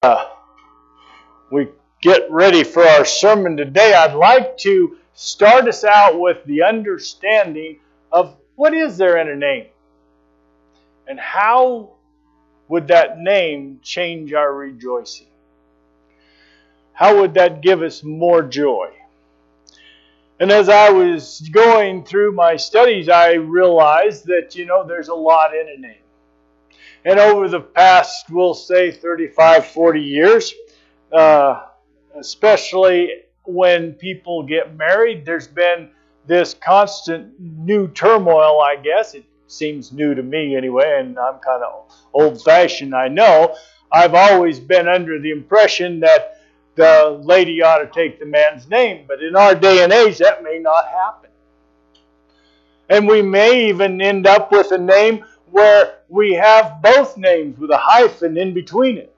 we get ready for our sermon today, I'd like to start us out with the understanding of what is there in a name? And how would that name change our rejoicing? How would that give us more joy? And as I was going through my studies, I realized that, there's a lot in a name. And over the past, we'll say 35, 40 years, especially when people get married, there's been this constant new turmoil, I guess. It seems new to me anyway, and I'm kind of old-fashioned, I know. I've always been under the impression that the lady ought to take the man's name, but in our day and age, that may not happen. And we may even end up with a name where we have both names with a hyphen in between it.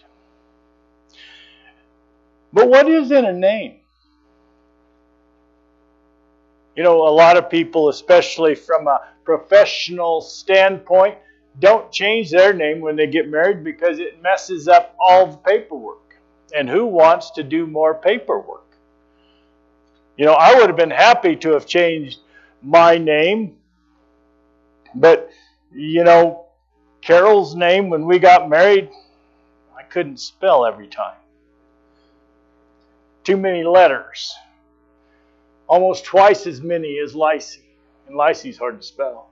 But what is in a name? A lot of people, especially from a professional standpoint, don't change their name when they get married because it messes up all the paperwork. And who wants to do more paperwork? I would have been happy to have changed my name, but Carol's name when we got married, I couldn't spell every time. Too many letters. Almost twice as many as Lacey. And Lacey's hard to spell.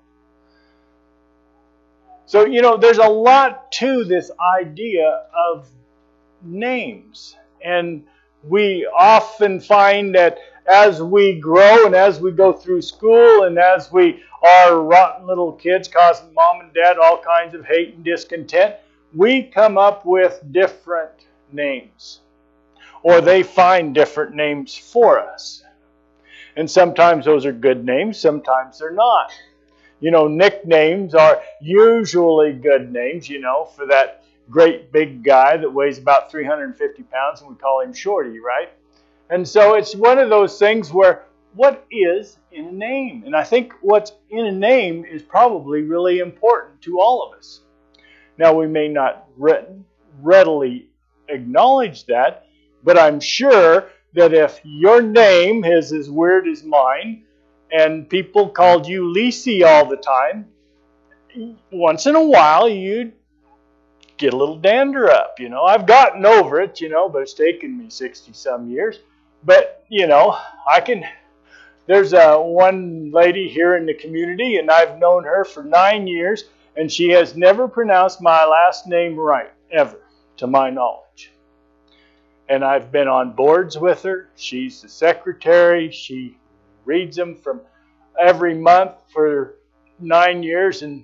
So, there's a lot to this idea of names. And we often find that as we grow and as we go through school and as we are rotten little kids causing mom and dad all kinds of hate and discontent, we come up with different names. Or they find different names for us. And sometimes those are good names, sometimes they're not. Nicknames are usually good names, for that great big guy that weighs about 350 pounds and we call him Shorty, right? And so it's one of those things where what is in a name? And I think what's in a name is probably really important to all of us. Now, we may not readily acknowledge that, but I'm sure that if your name is as weird as mine and people called you Lacey all the time, once in a while you'd get a little dander up. I've gotten over it, but it's taken me 60-some years. But, there's one lady here in the community, and I've known her for 9 years, and she has never pronounced my last name right, ever, to my knowledge. And I've been on boards with her. She's the secretary. She reads them from every month for 9 years, and,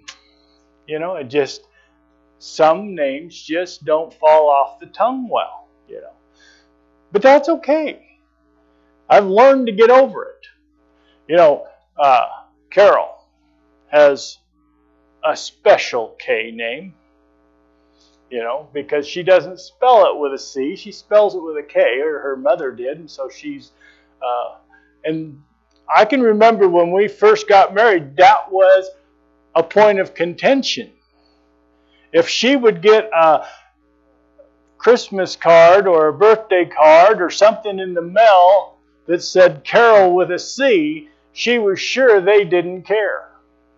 some names just don't fall off the tongue well, But that's okay. I've learned to get over it. Carol has a special K name, because she doesn't spell it with a C. She spells it with a K, or her mother did, and so she's... and I can remember when we first got married, that was a point of contention. If she would get a Christmas card or a birthday card or something in the mail that said Carol with a C, she was sure they didn't care.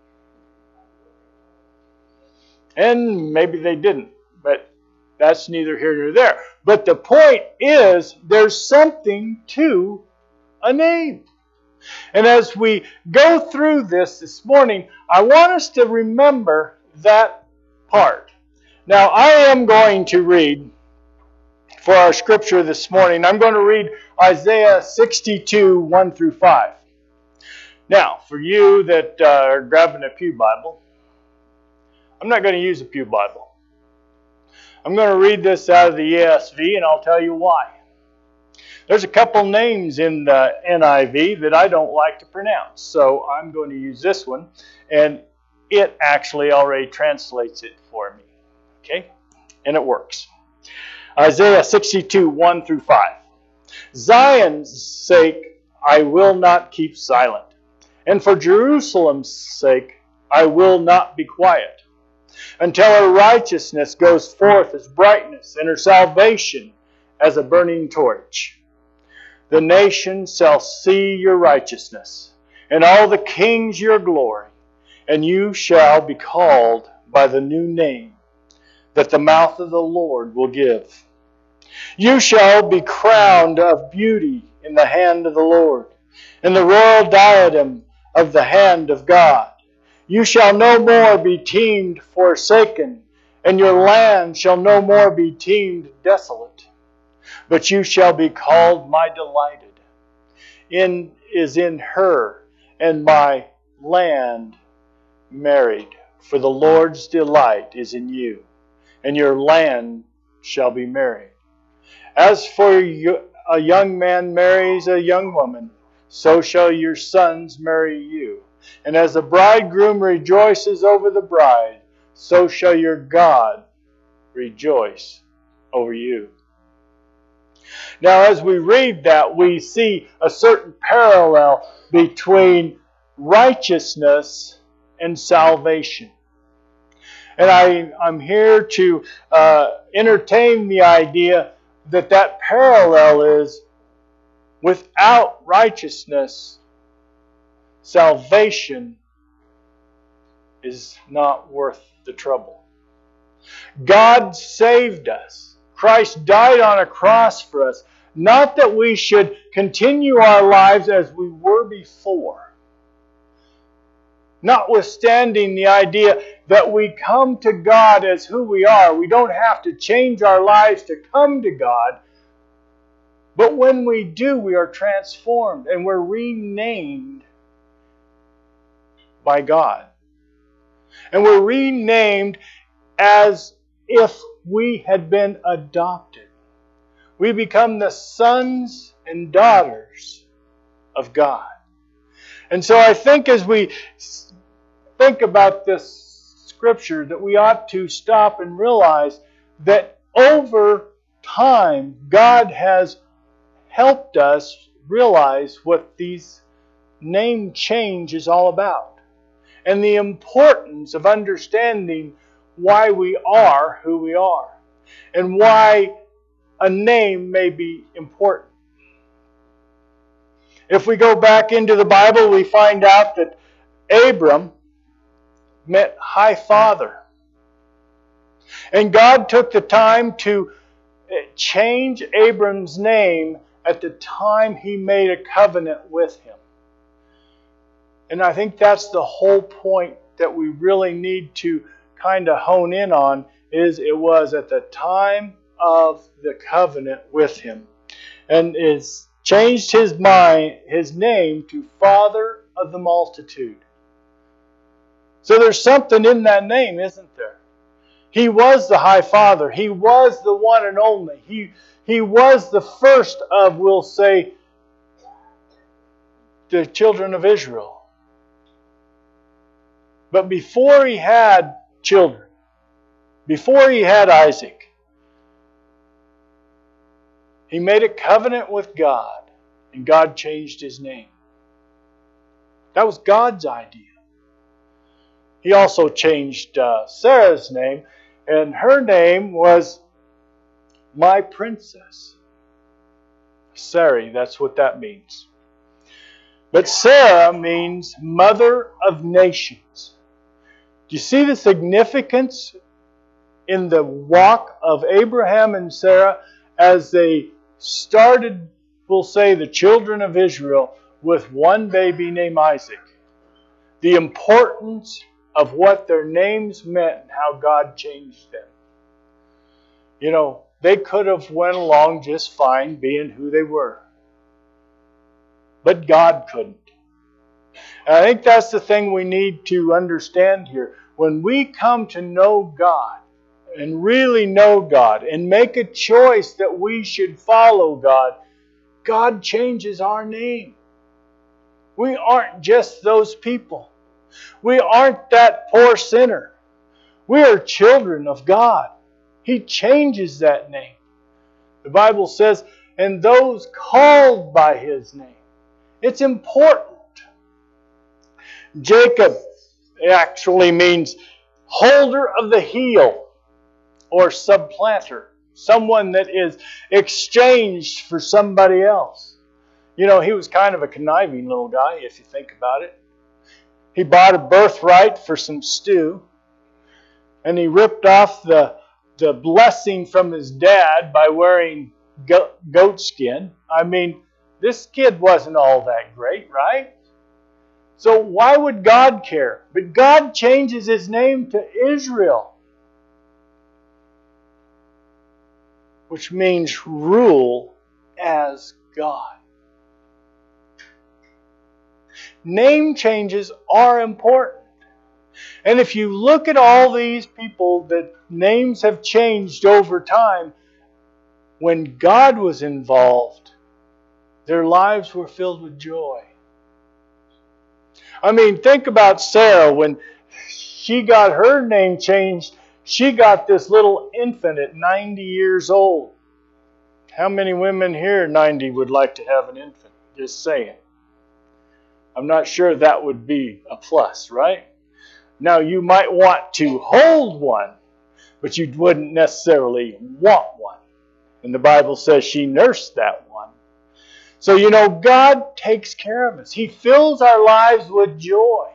And maybe they didn't, but that's neither here nor there. But the point is, there's something to a name. And as we go through this morning, I want us to remember that part. Now, I am going to read for our scripture this morning. I'm going to read Isaiah 62, 1 through 5. Now, for you that are grabbing a Pew Bible, I'm not going to use a Pew Bible. I'm going to read this out of the ESV, and I'll tell you why. There's a couple names in the NIV that I don't like to pronounce, so I'm going to use this one, and it actually already translates it for me. Okay? And it works. Isaiah 62, 1 through 5. Zion's sake, I will not keep silent, and for Jerusalem's sake, I will not be quiet. until her righteousness goes forth as brightness, and her salvation as a burning torch. The nations shall see your righteousness, and all the kings your glory, and you shall be called by the new name that the mouth of the Lord will give. You shall be crowned of beauty in the hand of the Lord, in the royal diadem of the hand of God. You shall no more be deemed forsaken, and your land shall no more be deemed desolate. But you shall be called my delighted. Is in her, and my land married. For the Lord's delight is in you, and your land shall be married. As for you, a young man marries a young woman, so shall your sons marry you. And as the bridegroom rejoices over the bride, so shall your God rejoice over you. Now, as we read that, we see a certain parallel between righteousness and salvation. And I'm here to entertain the idea that parallel is, without righteousness, salvation is not worth the trouble. God saved us. Christ died on a cross for us. Not that we should continue our lives as we were before. Notwithstanding the idea that we come to God as who we are. We don't have to change our lives to come to God. But when we do, we are transformed and we're renamed by God. And we're renamed as if we had been adopted. We become the sons and daughters of God. And so I think as we think about this scripture, that we ought to stop and realize that over time, God has helped us realize what these name change is all about. And the importance of understanding why we are who we are. And why a name may be important. If we go back into the Bible, we find out that Abram meant High Father. And God took the time to change Abram's name at the time He made a covenant with him. And I think that's the whole point that we really need to kind of hone in on, is it was at the time of the covenant with him. And is changed his name to Father of the Multitude. So there's something in that name, isn't there? He was the High Father. He was the one and only. He was the first of, we'll say, the children of Israel. But before he had children, before he had Isaac, he made a covenant with God, and God changed his name. That was God's idea. He also changed Sarah's name, and her name was My Princess. Sarai, that's what that means. But Sarah means Mother of Nations. Do you see the significance in the walk of Abraham and Sarah as they started, we'll say, the children of Israel with one baby named Isaac? The importance of what their names meant and how God changed them. You know, they could have went along just fine being who they were. But God couldn't. And I think that's the thing we need to understand here. When we come to know God, and really know God, and make a choice that we should follow God, God changes our name. We aren't just those people. We aren't that poor sinner. We are children of God. He changes that name. The Bible says, and those called by His name. It's important. Jacob actually means holder of the heel, or supplanter, someone that is exchanged for somebody else. You know, he was kind of a conniving little guy, if you think about it. He bought a birthright for some stew, and he ripped off the blessing from his dad by wearing goat skin. I mean, this kid wasn't all that great, right? So why would God care? But God changes his name to Israel, which means rule as God. Name changes are important. And if you look at all these people that names have changed over time, when God was involved, their lives were filled with joy. I mean, think about Sarah. When she got her name changed, she got this little infant at 90 years old. How many women here at 90 would like to have an infant? Just saying. I'm not sure that would be a plus, right? Now, you might want to hold one, but you wouldn't necessarily want one. And the Bible says she nursed that one. So, you know, God takes care of us. He fills our lives with joy.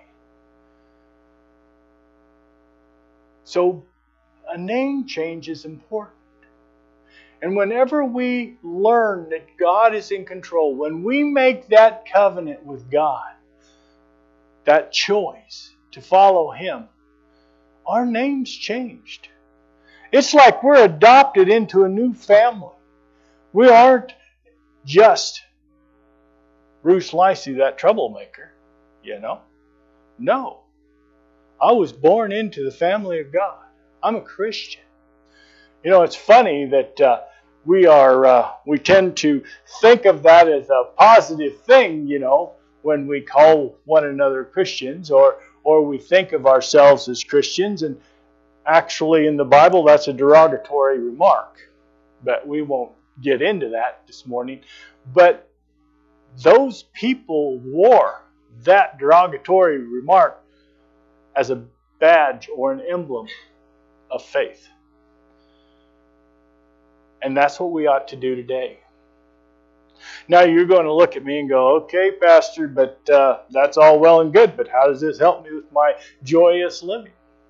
So, a name change is important. And whenever we learn that God is in control, when we make that covenant with God, that choice to follow Him, our name's changed. It's like we're adopted into a new family. We aren't just Bruce Licey, that troublemaker, you know. No. I was born into the family of God. I'm a Christian. You know, it's funny that we tend to think of that as a positive thing, you know, when we call one another Christians, or we think of ourselves as Christians. And actually in the Bible, that's a derogatory remark. But we won't get into that this morning. But those people wore that derogatory remark as a badge or an emblem of faith. And that's what we ought to do today. Now you're going to look at me and go, okay, Pastor, but that's all well and good, but how does this help me with my joyous living?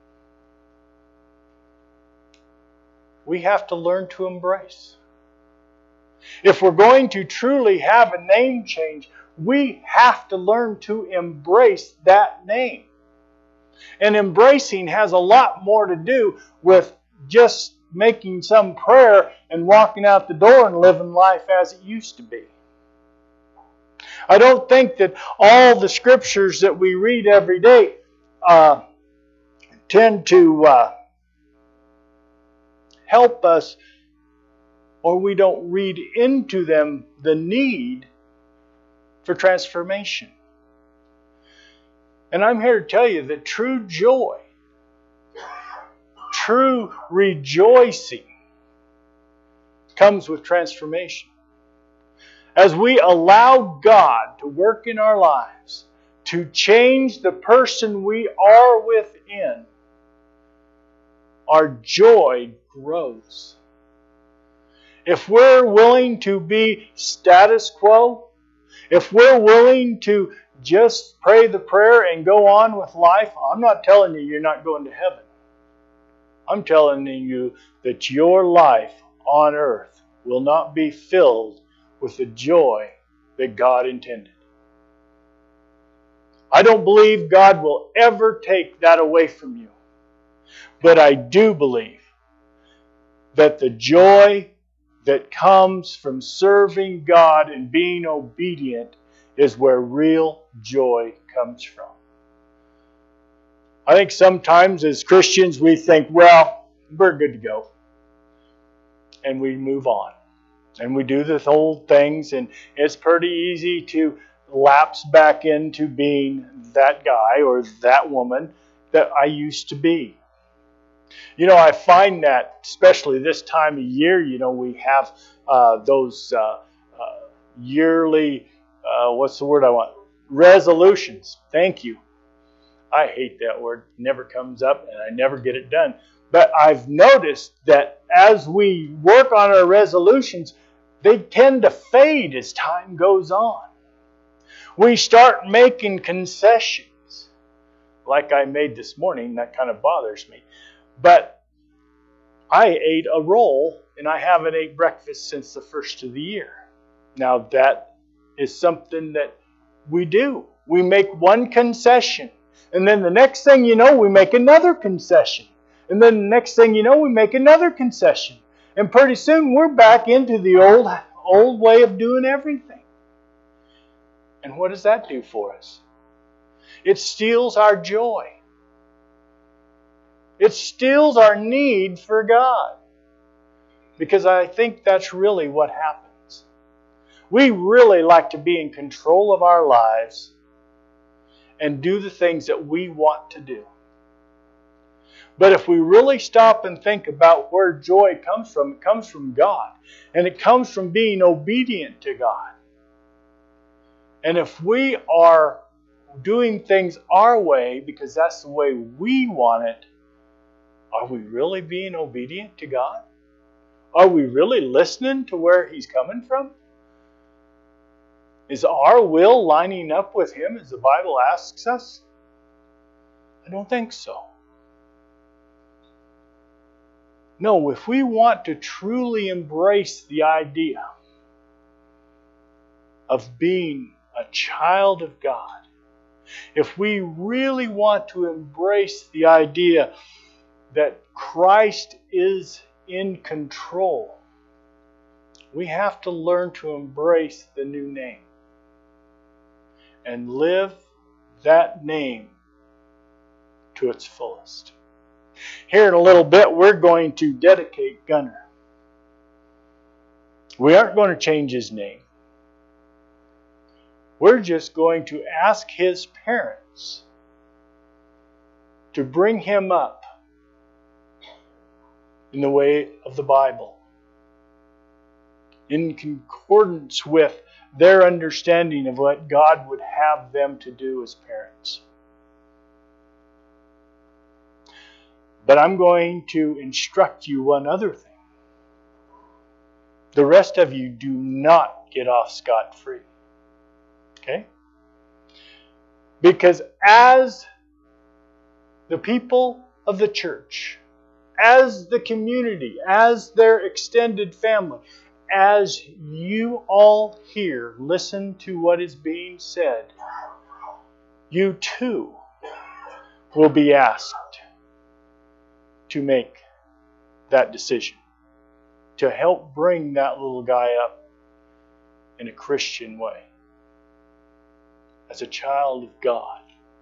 We have to learn to embrace. If we're going to truly have a name change, we have to learn to embrace that name. And embracing has a lot more to do with just making some prayer and walking out the door and living life as it used to be. I don't think that all the scriptures that we read every day tend to help us, or we don't read into them the need for transformation. And I'm here to tell you that true joy, true rejoicing comes with transformation. As we allow God to work in our lives, to change the person we are within, our joy grows. If we're willing to be status quo, if we're willing to just pray the prayer and go on with life, I'm not telling you you're not going to heaven. I'm telling you that your life on earth will not be filled with the joy that God intended. I don't believe God will ever take that away from you. But I do believe that the joy that comes from serving God and being obedient is where real joy comes from. I think sometimes as Christians we think, well, we're good to go. And we move on. And we do the old things, and it's pretty easy to lapse back into being that guy or that woman that I used to be. You know, I find that, especially this time of year, you know, we have those yearly, what's the word I want? Resolutions. Thank you. I hate that word. It never comes up and I never get it done. But I've noticed that as we work on our resolutions, they tend to fade as time goes on. We start making concessions, like I made this morning. That kind of bothers me. But I ate a roll, and I haven't ate breakfast since the first of the year. Now that is something that we do. We make one concession, and then the next thing you know, we make another concession. And then the next thing you know, we make another concession. And pretty soon we're back into the old way of doing everything. And what does that do for us? It steals our joy. It steals our need for God. Because I think that's really what happens. We really like to be in control of our lives and do the things that we want to do. But if we really stop and think about where joy comes from, it comes from God. And it comes from being obedient to God. And if we are doing things our way because that's the way we want it, are we really being obedient to God? Are we really listening to where He's coming from? Is our will lining up with Him as the Bible asks us? I don't think so. No, if we want to truly embrace the idea of being a child of God, if we really want to embrace the idea that Christ is in control, we have to learn to embrace the new name and live that name to its fullest. Here in a little bit, we're going to dedicate Gunner. We aren't going to change his name. We're just going to ask his parents to bring him up in the way of the Bible, in concordance with their understanding of what God would have them to do as parents. But I'm going to instruct you one other thing. The rest of you do not get off scot-free. Okay? Because as the people of the church, as the community, as their extended family, as you all here listen to what is being said, you too will be asked to make that decision, to help bring that little guy up in a Christian way, as a child of God.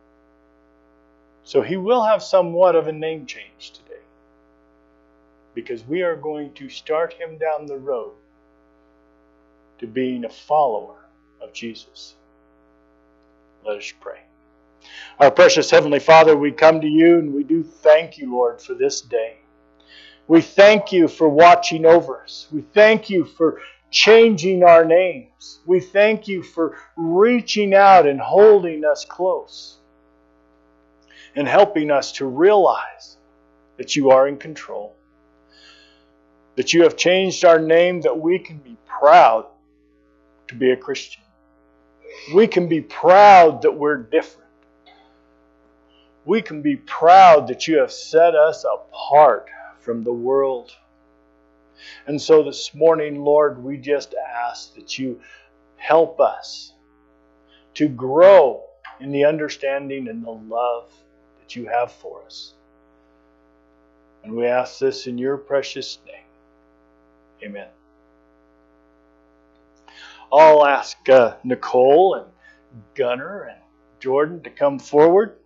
So he will have somewhat of a name change today, because we are going to start him down the road to being a follower of Jesus. Let us pray. Our precious Heavenly Father, we come to you and we do thank you, Lord, for this day. We thank you for watching over us. We thank you for changing our names. We thank you for reaching out and holding us close and helping us to realize that you are in control, that you have changed our name, that we can be proud to be a Christian. We can be proud that we're different. We can be proud that you have set us apart from the world. And so this morning, Lord, we just ask that you help us to grow in the understanding and the love that you have for us. And we ask this in your precious name. Amen. I'll ask Nicole and Gunner and Jordan to come forward.